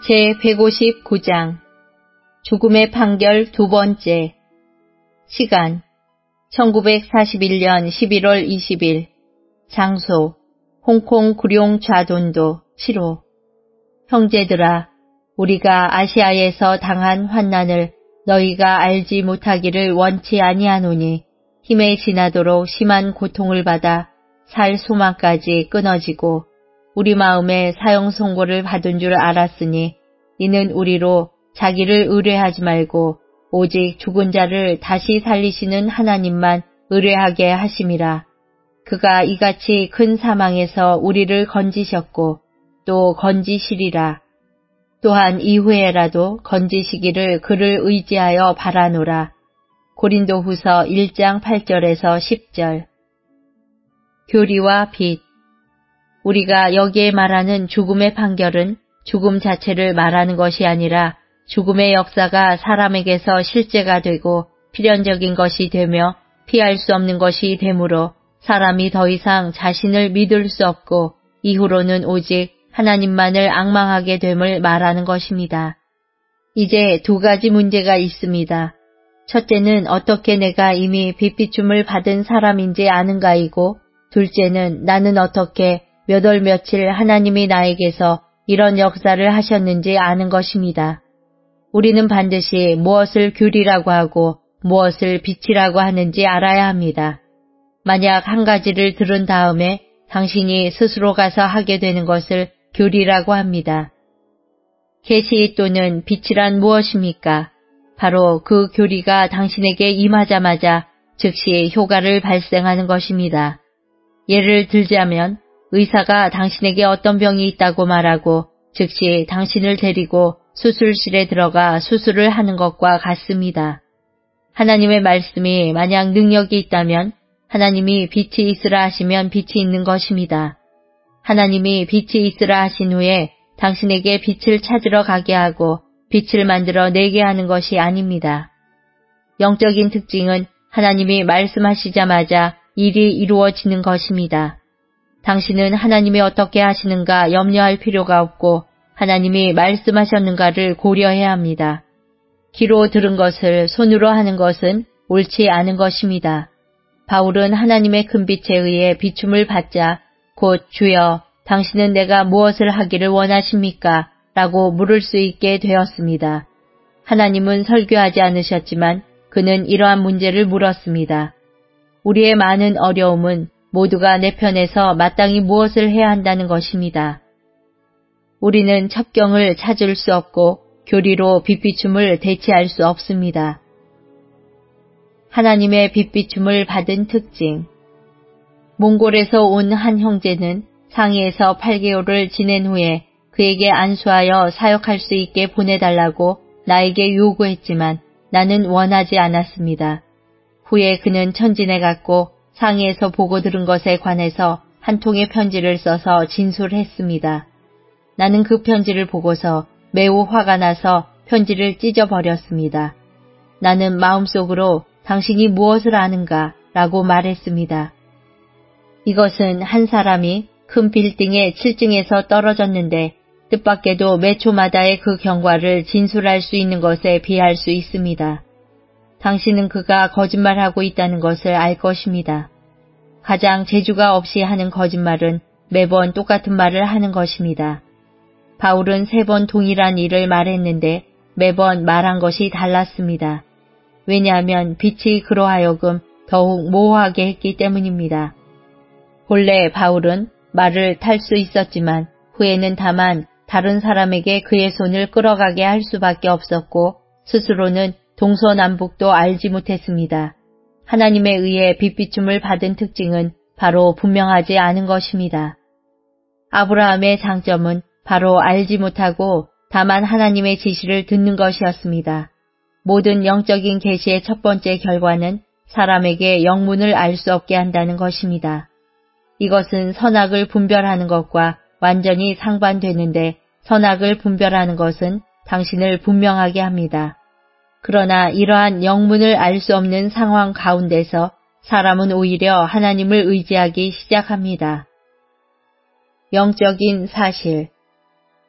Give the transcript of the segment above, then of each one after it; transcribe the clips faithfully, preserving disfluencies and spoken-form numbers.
제백오십구 장 죽음의 판결 두 번째. 시간 천구백사십일 년 십일월 이십일. 장소 홍콩 구룡 좌돈도 칠 호. 형제들아, 우리가 아시아에서 당한 환난을 너희가 알지 못하기를 원치 아니하노니 힘에 지나도록 심한 고통을 받아 살 소망까지 끊어지고 우리 마음에 사형 선고를 받은 줄 알았으니 이는 우리로 자기를 의뢰하지 말고 오직 죽은 자를 다시 살리시는 하나님만 의뢰하게 하심이라. 그가 이같이 큰 사망에서 우리를 건지셨고 또 건지시리라. 또한 이후에라도 건지시기를 그를 의지하여 바라노라. 고린도후서 일 장 팔 절에서 십 절. 교리와 빛. 우리가 여기에 말하는 죽음의 판결은 죽음 자체를 말하는 것이 아니라 죽음의 역사가 사람에게서 실제가 되고 필연적인 것이 되며 피할 수 없는 것이 되므로 사람이 더 이상 자신을 믿을 수 없고 이후로는 오직 하나님만을 앙망하게 됨을 말하는 것입니다. 이제 두 가지 문제가 있습니다. 첫째는 어떻게 내가 이미 빛비춤을 받은 사람인지 아는가이고, 둘째는 나는 어떻게 몇 월 며칠 하나님이 나에게서 이런 역사를 하셨는지 아는 것입니다. 우리는 반드시 무엇을 교리라고 하고 무엇을 빛이라고 하는지 알아야 합니다. 만약 한 가지를 들은 다음에 당신이 스스로 가서 하게 되는 것을 교리라고 합니다. 계시 또는 빛이란 무엇입니까? 바로 그 교리가 당신에게 임하자마자 즉시 효과를 발생하는 것입니다. 예를 들자면 의사가 당신에게 어떤 병이 있다고 말하고 즉시 당신을 데리고 수술실에 들어가 수술을 하는 것과 같습니다. 하나님의 말씀이 만약 능력이 있다면 하나님이 빛이 있으라 하시면 빛이 있는 것입니다. 하나님이 빛이 있으라 하신 후에 당신에게 빛을 찾으러 가게 하고 빛을 만들어 내게 하는 것이 아닙니다. 영적인 특징은 하나님이 말씀하시자마자 일이 이루어지는 것입니다. 당신은 하나님이 어떻게 하시는가 염려할 필요가 없고 하나님이 말씀하셨는가를 고려해야 합니다. 귀로 들은 것을 손으로 하는 것은 옳지 않은 것입니다. 바울은 하나님의 큰 빛에 의해 비춤을 받자 곧 주여 당신은 내가 무엇을 하기를 원하십니까? 라고 물을 수 있게 되었습니다. 하나님은 설교하지 않으셨지만 그는 이러한 문제를 물었습니다. 우리의 많은 어려움은 모두가 내 편에서 마땅히 무엇을 해야 한다는 것입니다. 우리는 첩경을 찾을 수 없고 교리로 빛비춤을 대체할 수 없습니다. 하나님의 빛비춤을 받은 특징. 몽골에서 온 한 형제는 상해에서 팔 개월을 지낸 후에 그에게 안수하여 사역할 수 있게 보내달라고 나에게 요구했지만 나는 원하지 않았습니다. 후에 그는 천진에 갔고 상해에서 보고 들은 것에 관해서 한 통의 편지를 써서 진술했습니다. 나는 그 편지를 보고서 매우 화가 나서 편지를 찢어버렸습니다. 나는 마음속으로 당신이 무엇을 아는가? 라고 말했습니다. 이것은 한 사람이 큰 빌딩의 칠 층에서 떨어졌는데 뜻밖에도 몇 초마다의 그 경과를 진술할 수 있는 것에 비할 수 있습니다. 당신은 그가 거짓말하고 있다는 것을 알 것입니다. 가장 재주가 없이 하는 거짓말은 매번 똑같은 말을 하는 것입니다. 바울은 세 번 동일한 일을 말했는데 매번 말한 것이 달랐습니다. 왜냐하면 빛이 그로 하여금 더욱 모호하게 했기 때문입니다. 본래 바울은 말을 탈 수 있었지만 후에는 다만 다른 사람에게 그의 손을 끌어가게 할 수밖에 없었고 스스로는 동서남북도 알지 못했습니다. 하나님에 의해 빛비춤을 받은 특징은 바로 분명하지 않은 것입니다. 아브라함의 장점은 바로 알지 못하고 다만 하나님의 지시를 듣는 것이었습니다. 모든 영적인 계시의 첫 번째 결과는 사람에게 영문을 알 수 없게 한다는 것입니다. 이것은 선악을 분별하는 것과 완전히 상반되는데 선악을 분별하는 것은 당신을 분명하게 합니다. 그러나 이러한 영문을 알 수 없는 상황 가운데서 사람은 오히려 하나님을 의지하기 시작합니다. 영적인 사실.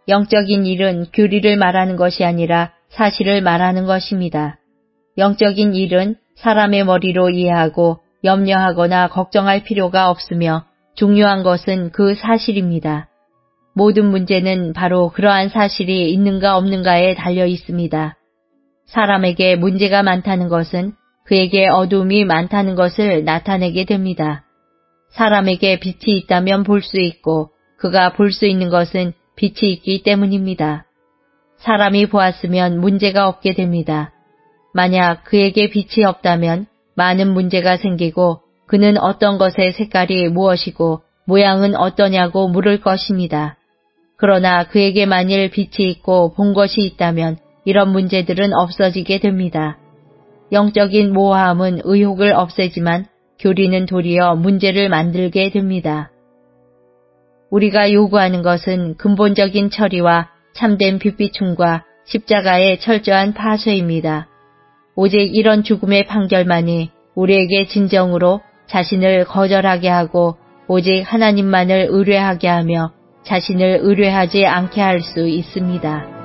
영적인 일은 교리를 말하는 것이 아니라 사실을 말하는 것입니다. 영적인 일은 사람의 머리로 이해하고 염려하거나 걱정할 필요가 없으며 중요한 것은 그 사실입니다. 모든 문제는 바로 그러한 사실이 있는가 없는가에 달려 있습니다. 사람에게 문제가 많다는 것은 그에게 어둠이 많다는 것을 나타내게 됩니다. 사람에게 빛이 있다면 볼 수 있고 그가 볼 수 있는 것은 빛이 있기 때문입니다. 사람이 보았으면 문제가 없게 됩니다. 만약 그에게 빛이 없다면 많은 문제가 생기고 그는 어떤 것의 색깔이 무엇이고 모양은 어떠냐고 물을 것입니다. 그러나 그에게 만일 빛이 있고 본 것이 있다면 이런 문제들은 없어지게 됩니다. 영적인 모호함은 의혹을 없애지만 교리는 도리어 문제를 만들게 됩니다. 우리가 요구하는 것은 근본적인 처리와 참된 빛비춤과 십자가의 철저한 파쇄입니다. 오직 이런 죽음의 판결만이 우리에게 진정으로 자신을 거절하게 하고 오직 하나님만을 의뢰하게 하며 자신을 의뢰하지 않게 할 수 있습니다.